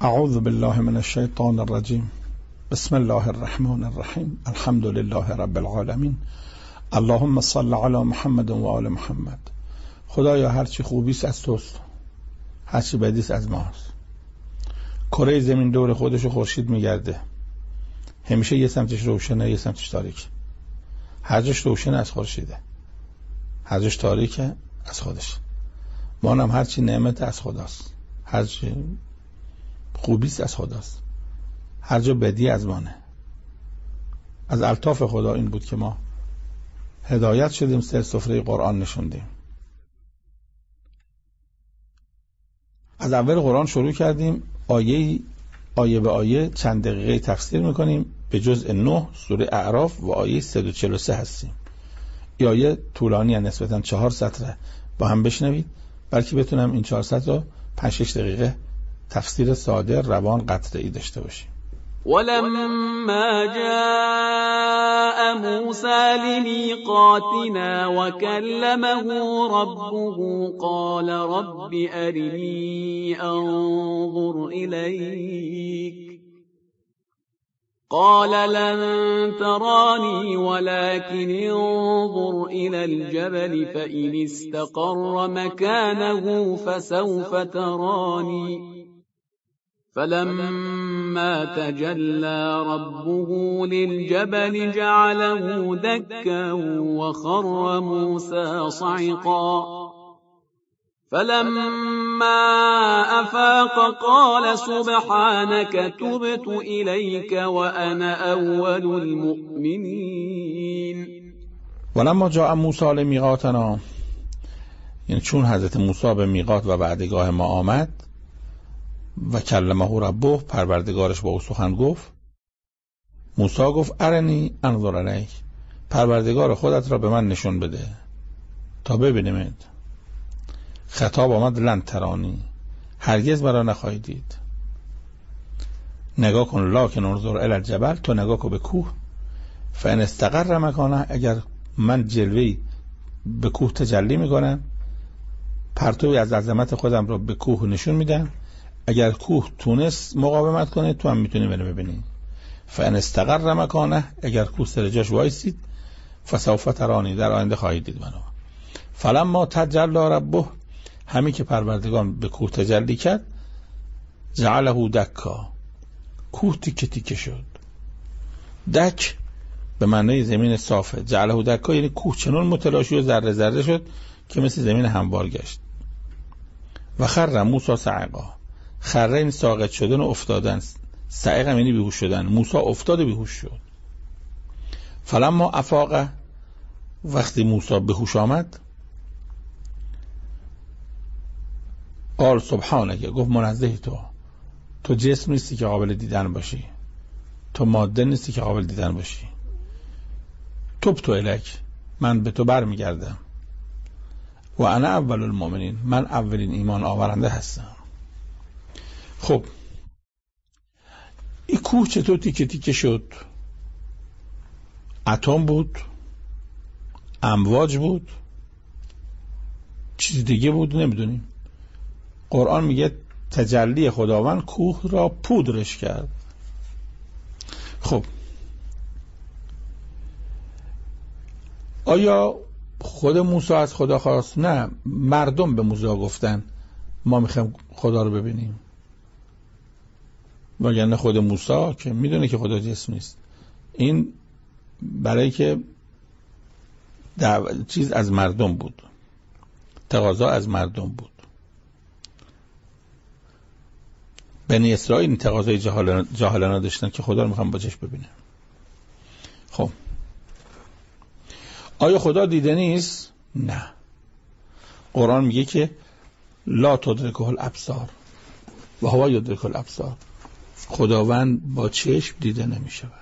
اعوذ بالله من الشیطان الرجیم. بسم الله الرحمن الرحیم. الحمد لله رب العالمین. اللهم صل علی محمد و آل محمد. خدایا هرچی خوبیست از توست، هرچی بدیست از ماست. کره زمین دور خودش خورشید میگرده، همیشه یه سمتش روشنه یه سمتش تاریک. هر جاش روشنه از خورشیده، هر جاش تاریکه از خودش. ما هم هرچی نعمت از خداست، هرچی خوبیست از خداست، هر جا بدی از مانه. از الطاف خدا این بود که ما هدایت شدیم، سر سفره قرآن نشوندیم. از اول قرآن شروع کردیم، آیه به آیه چند دقیقه تفسیر میکنیم. به جزء 9 سوره اعراف و آیه 143 هستیم. این آیه طولانی نسبتاً 4 سطر با هم بشنوید، بلکه بتونم این 4 سطر رو 5-6 دقیقه تفسیر ساده روان قطعی داشته باشیم. ولما جاء موسى لميقاتنا وكلمه ربه قال رب أرني أنظر إليك قال لن تراني ولكن انظر إلى الجبل فإن استقر مكانه فسوف تراني فلما تجلى ربه للجبل جعله دكا وخر موسى صعقا فلما أفاق قال سبحانك تبت إليك وأنا أول المؤمنين. ولما جاء موسى لمیقاتنا، یعنی چون حضرت موسی به میقات و وعدگاه ما آمد، و کلمه ربه، پروردگارش با او سخن گفت. موسی گفت ارنی انظر الیک، پروردگار خودت را به من نشون بده تا ببینمت. خطاب آمد لن ترانی، هرگز مرا نخواهی دید. نگاه کن، لکن انظر الی الجبل، تو نگاه کن به کوه. فان استقر مکانه، اگر من جلوه‌ای به کوه تجلی میکنم، پرتوی از عظمت خودم را به کوه نشون میدم. اگر کوه تونست مقاومت کنه، تو هم میتونی منو ببینی. فان استقر مکانه، اگر کوه سر جاش وایسید، فسوف ترانی، در آینده خواهید دید منو. فلما تجلی ربه، همین که پروردگار به کوه تجلی کرد، جعله دکا، کوه تیکه تیکه شد. دک به معنای زمین صافه. جعله دکا یعنی کوه چنون متلاشی و ذره ذره شد که مثل زمین هموار گشت. و خر موسی صعقا، خره این ساقط شدن و افتادن. صعق یعنی بیهوش شدن. موسی افتاد و بیهوش شد. فلما افاق، وقتی موسی به هوش آمد، قال سبحانك، گفت منزه تو جسم نیستی که قابل دیدن باشی، تو ماده نیستی که قابل دیدن باشی. تبت الیک، من به تو برمیگردم. و انا اول المؤمنین، من اولین ایمان آورنده هستم. خب این کوه چطور تیکه تیکه شد؟ اتم بود، امواج بود، چیز دیگه بود نمیدونیم. قرآن میگه تجلی خداوند کوه را پودرش کرد. خب آیا خود موسی از خدا خواست؟ نه، مردم به موسی گفتن ما میخوایم خدا رو ببینیم. وگرنه خود موسی که میدونه که خدا جسم نیست. این برای که چیز از مردم بود، تقاضا از مردم بود. بنی اسرائیل این تقاضای جاهلانه داشتن که خدا رو میخوام با چشم ببینه. خب آیا خدا دیده نیست؟ نه. قرآن میگه که لا تدرکه الابصار و هو یدرک الابصار، خداوند با چشم دیده نمی شود.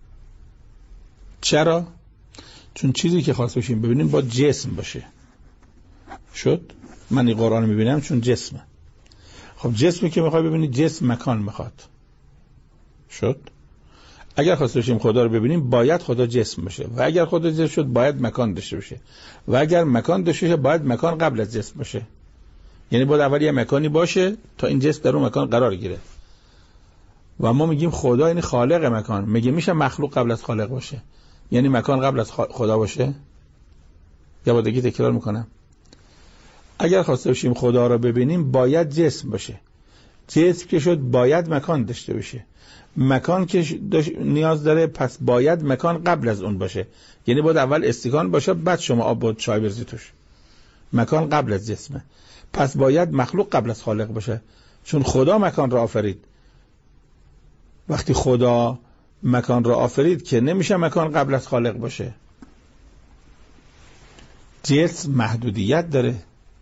چرا؟ چون چیزی که خواست باشیم ببینیم با جسم باشه. شد؟ من این قرآن میبینم چون جسمه. خب جسمی که میخوای ببینی، جسم مکان میخواد. شد؟ اگر خواست باشیم خدا رو ببینیم باید خدا جسم باشه، و اگر خدا جسم شد باید مکان داشته باشه، و اگر مکان داشته باشه باید مکان قبل از جسم باشه. یعنی باید اول یه مکانی باشه تا این جسم در اون مکان قرار گیره. و ما میگیم خدا یعنی خالق مکان. میشه مخلوق قبل از خالق باشه؟ یعنی مکان قبل از خدا باشه؟ یا با دیگه تکرار میکنم، اگر خواسته باشیم خدا را ببینیم باید جسم باشه. جسم که شد باید مکان داشته باشه. مکان که نیاز داره، پس باید مکان قبل از اون باشه. یعنی باید اول استکان باشه، بعد شما آب و چای بریزید توش. مکان قبل از جسمه. پس باید مخلوق قبل از خالق باشه، چون خدا مکان را آفرید. وقتی خدا مکان را آفرید که نمیشه مکان قبل از خالق باشه. جسم محدودیت داره،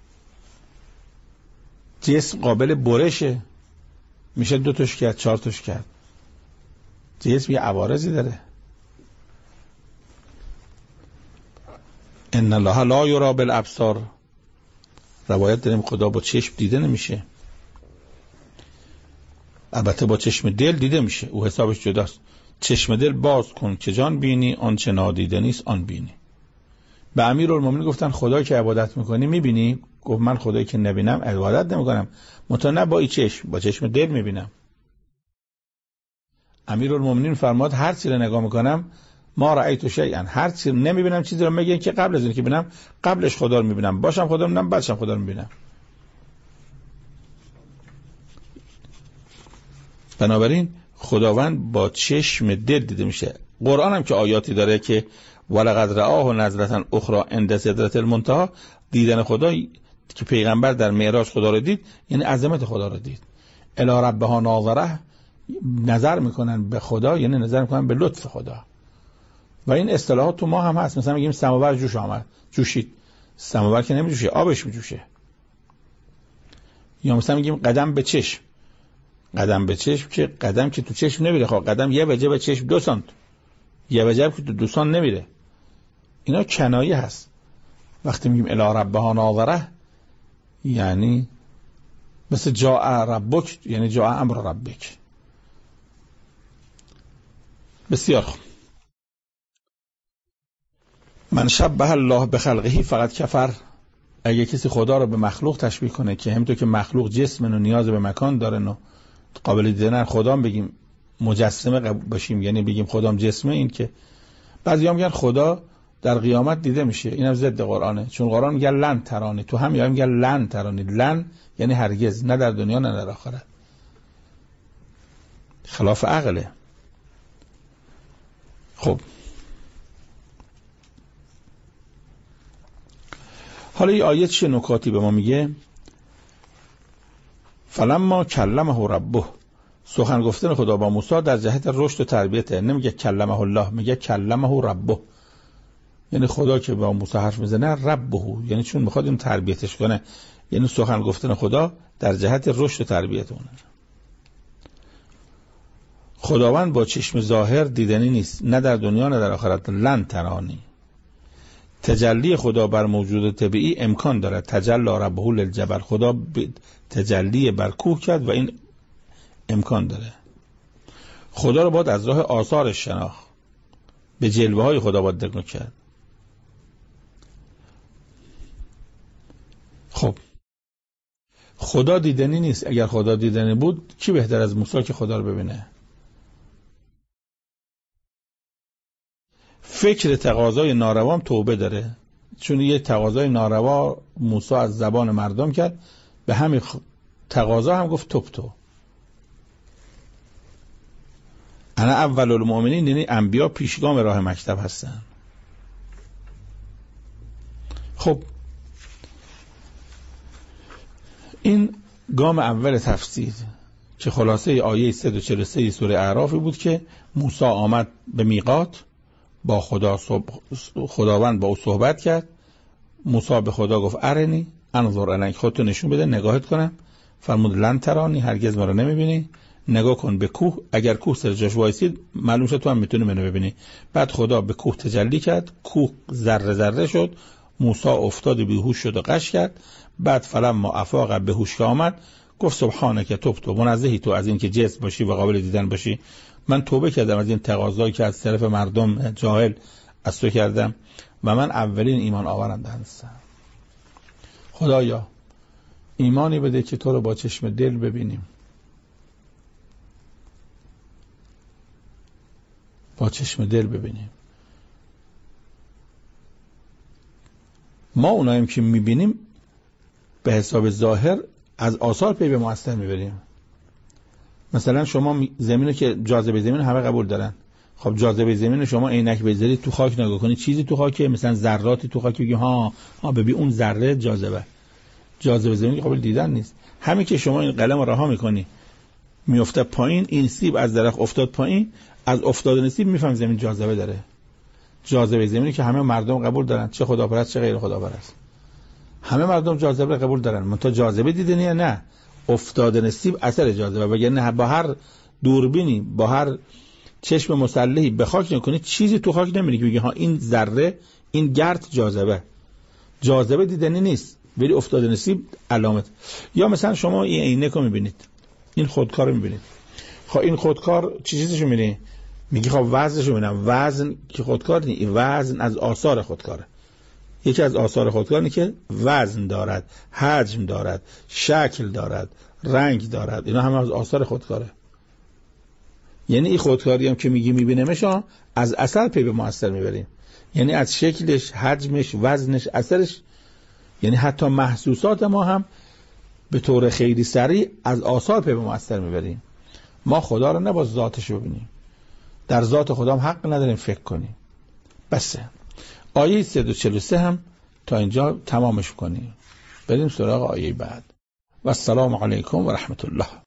جسم قابل برشه، میشه 2 تاش کرد، 4 تاش کرد. جسم یه عوارضی داره. ان الله لا یری بالابصار، روایت داریم خدا با چشم دیده نمیشه. البته با چشم دل دیده میشه، او حسابش جداست. چشم دل باز کن که جان بینی، آنچه نادیده نیست آن بینی. به امیرالمومنین گفتن خدایی که عبادت میکنی میبینی؟ گفت من خدایی که نبینم عبادت نمیکنم، متأ با این چشم، با چشم دل میبینم. امیرالمومنین فرماد هر چیزی رو نگاه میکنم ما رأیت شیئا، هر چیزی نمیبینم چیزی رو میگن که قبل از این که ببینم قبلش خدا رو میبینم، باشم خدا رو میبینم، بعدشم خدا رو میبینم. بنابراین خداوند با چشم دل دیده میشه. قرآن هم که آیاتی داره که ولقد رآه نظرة اخرى عند سدرة المنتهى، دیدن خدا که پیغمبر در معراج خدا رو دید یعنی عظمت خدا رو دید. الی ربها ناظره، نظر میکنن به خدا یعنی نظر میکنن به لطف خدا. و این اصطلاحات تو ما هم هست. مثلا میگیم سماور جوش آمد، جوشید. سماور که نمیجوشه، آبش میجوشه. یا مثلا میگیم قدم به چشم. قدم به چشم که قدم که تو چشم نمیره، خب قدم یه وجه به چشم 2 سانت، یه وجه که تو 2 سانت نمیره. اینا کنایه هست. وقتی میگیم الی ربها ناظره یعنی مثل جاء ربک، یعنی جاء امر ربک. بسیار خوب. من شبه الله بخلقه فقط کفر. اگه کسی خدا رو به مخلوق تشبیه کنه که همونطور که مخلوق جسمن و نیاز به مکان داره و قابل دیدن خدا بگیم مجسمه باشیم، یعنی بگیم خدام جسمه، این که بعضی‌ها میگن خدا در قیامت دیده میشه. اینم ضد قرآنه، چون قرآن میگه لن ترانی، تو هم میگه لن ترانی. لن یعنی هرگز، نه در دنیا نه در آخرت. خلاف عقله. خب حالا این آیه چه نکاتی به ما میگه؟ فلما کلمه ربه، سخن گفتن خدا با موسی در جهت رشد و تربیته. نمیگه کلمه الله، میگه کلمه ربه، یعنی خدا که با موسی حرف میزنه ربه، یعنی چون میخواد این تربیتش کنه. یعنی سخن گفتن خدا در جهت رشد و تربیت اونه. خداوند با چشم ظاهر دیدنی نیست، نه در دنیا نه در آخرت. لن ترانی، تجلی خدا بر موجود طبیعی امکان دارد. تجلی ربه للجبل، خدا تجلی بر کوه کرد و این امکان داره. خدا رو باید از راه آثارش شناخت، به جلوه های خدا باید دقت کرد. خب خدا دیدنی نیست. اگر خدا دیدنی بود کی بهتر از موسی که خدا رو ببینه؟ فکر تقاضای ناروام توبه داره، چون یه تقاضای ناروا موسی از زبان مردم کرد، به همین تقاضا هم گفت توب تو. انا اول المؤمنین، یعنی انبیا پیشگام راه مکتب هستن. خب این گام اول تفسیر که خلاصه آیه 143 سوره اعراف بود که موسی آمد به میقات، با خداوند با او صحبت کرد. موسی به خدا گفت ارنی انظر الیک، خودتو نشون بده نگاهت کنم. فرمود لن ترانی، هرگز مرا نمیبینی. نگاه کن به کوه، اگر کوه سر جاش وایسید معلوم شد تو هم میتونی منو ببینی. بعد خدا به کوه تجلی کرد، کوه ذره ذره شد، موسی افتاد بیهوش شد و غش کرد. بعد فلما افاق، به هوش آمد، گفت سبحانک تبت، منزهی تو از این که جسم باشی و قابل دیدن باشی. من توبه کردم از این تقاضایی که از طرف مردم جاهل از تو کردم و من اولین ایمان آورنده هستم. خدایا ایمانی بده که تو رو با چشم دل ببینیم. با چشم دل ببینیم. ما اوناییم که میبینیم به حساب ظاهر از آثار پی به مؤثر میبریم. مثلا شما زمینو که جاذبه زمین همه قبول دارن، خب جاذبه زمین شما عینک بذارید تو خاک نگاه کنید چیزی تو خاکه، مثلا ذراتی تو خاک، بگی ها ببین اون ذره جاذبه زمین قابل دیدن نیست. همین که شما این قلم رها میکنی میفته پایین، این سیب از درخت افتاد پایین، از افتادن سیب میفهم زمین جاذبه داره. جاذبه زمینی که همه مردم قبول دارن، چه خداپرست چه غیر خداپرست، همه مردم جاذبه قبول دارن. منتها جاذبه دیدنی یا نه افتادن سیب اثر جاذبه. وگرنه با هر دوربینی با هر چشم مسلحی به خاک نکنی چیزی تو خاک نمیبینی که بگی ها این ذره این گرد جاذبه دیدنی نیست، ولی افتادن سیب علامت. یا مثلا شما این عینک رو میبینید، این خودکار رو میبینید، خب این خودکار چیزیشو میبینی میگی خب وزنشو میبینم، وزن که خودکار نیست، این وزن از آثار خودکاره. یکی از آثار خودکار اینه که وزن دارد، حجم دارد، شکل دارد، رنگ دارد، اینا همه از آثار خودکاره. یعنی این خودکاری هم که میگی میبینیمش از اثر پی به مؤثر میبریم، یعنی از شکلش، حجمش، وزنش، اثرش، یعنی حتی محسوسات ما هم به طور خیلی سریع از آثار پی به مؤثر میبریم. ما خدا رو نه با ذاتش ببینیم، در ذات خدا هم حق نداریم فکر کنیم. بسه. آیه 343 هم تا اینجا تمامش کنیم، بریم سراغ آیه بعد. و السلام علیکم و رحمت الله.